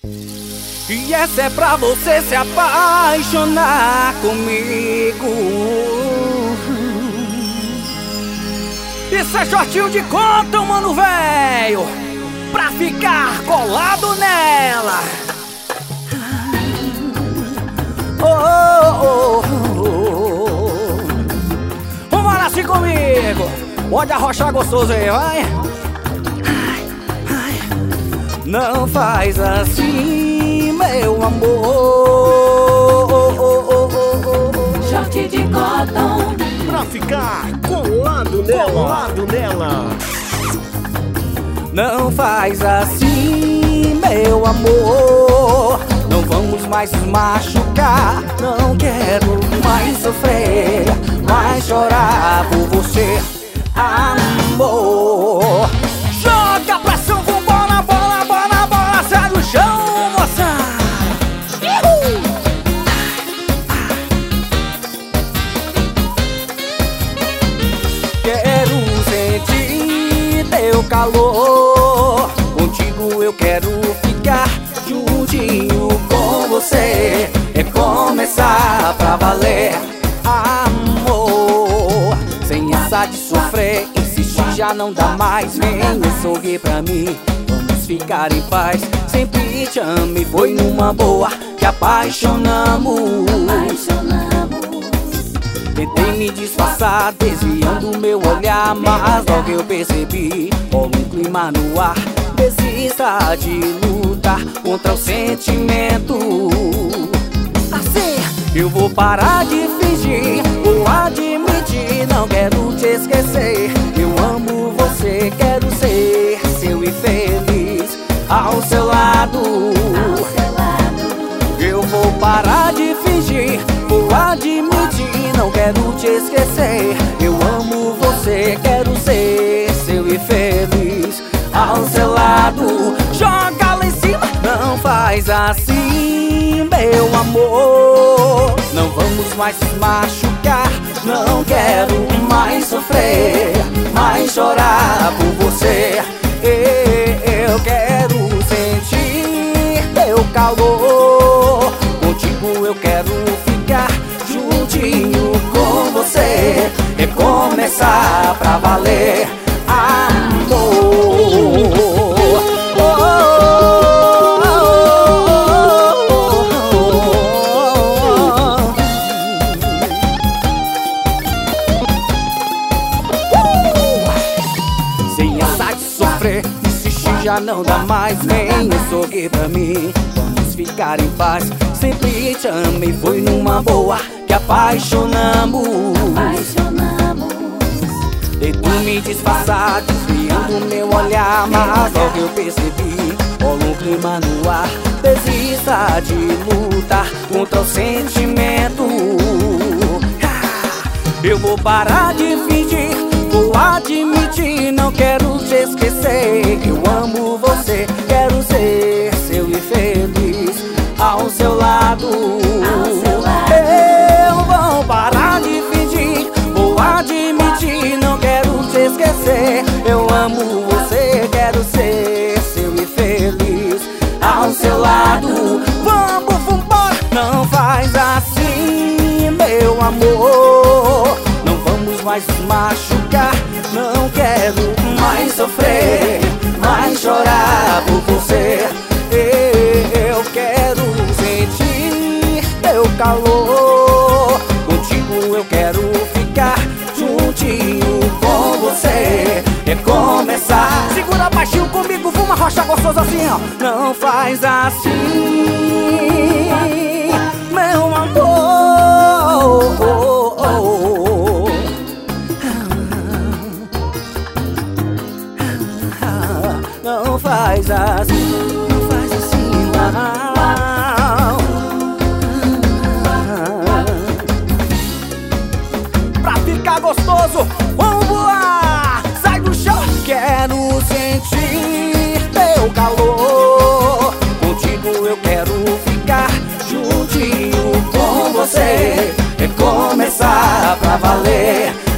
E essa é pra você se apaixonar comigo. Isso é shortinho de conta, mano, velho, pra ficar colado nela. Oh, oh, oh. Vamos lá assim comigo. Pode arrochar gostoso aí, vai. Não faz assim, meu amor. Short de cotton pra ficar colado nela. Não faz assim, meu amor. Não vamos mais nos machucar. Não quero mais sofrer, mais chorar por você, amor. Joga a pressão, vambora, bola, bola, bola, sai do chão, moçada. Quero sentir teu calor. Contigo eu quero ficar juntinho com você. É começar pra valer, amor. Sem essa de sofrer, insistir já não dá mais. Vem sorrir pra mim, vamos ficar em paz. Sempre te amei, foi numa boa que apaixonamos. Tentei me disfarçar, desviando meu olhar, mas logo eu percebi, rola um clima no ar. Desista de lutar contra o sentimento. Assim, eu vou parar de fingir, vou admitir, não quero te esquecer. Eu amo você, quero ser seu e feliz ao seu lado. Eu vou parar de fingir, vou admitir, não quero te esquecer. Eu amo você, quero ser seu e feliz ao seu lado. Joga lá em cima, não faz assim, meu amor. Não vamos mais nos machucar, não quero mais sofrer, mais chorar por você. Eu quero sentir teu calor. Contigo eu quero ficar juntinho com você. Recomeçar pra valer, amor. Sem essa de sofrer, insistir já não dá mais. Vem sorrir pra mim, vamos ficar em paz. Sempre te amei, foi numa boa que apaixonamos. Tento me disfarçar, desviando meu olhar, mas logo eu percebi, rola um clima no ar. Desista de lutar contra o sentimento. Eu vou parar de fingir, vou admitir, não quero te esquecer. Eu amo você, quero ser seu e feliz ao seu lado. Eu vou parar de fingir, vou admitir, não quero te esquecer. Eu amo você, quero ser seu e feliz ao seu lado. Vamos, vambora, não faz assim, meu amor. Não vamos mais nos machucar, não quero mais sofrer, mais chorar por você. Eu quero sentir teu calor. Contigo eu quero ficar juntinho com você. Recomeçar, segura baixinho comigo, fuma rocha gostoso assim, ó. Não faz assim, meu amor. Não faz assim, não faz assim, não. Pra ficar gostoso, vamos voar, sai do chão. Quero sentir teu calor. Contigo eu quero ficar juntinho com você. Recomeçar pra valer.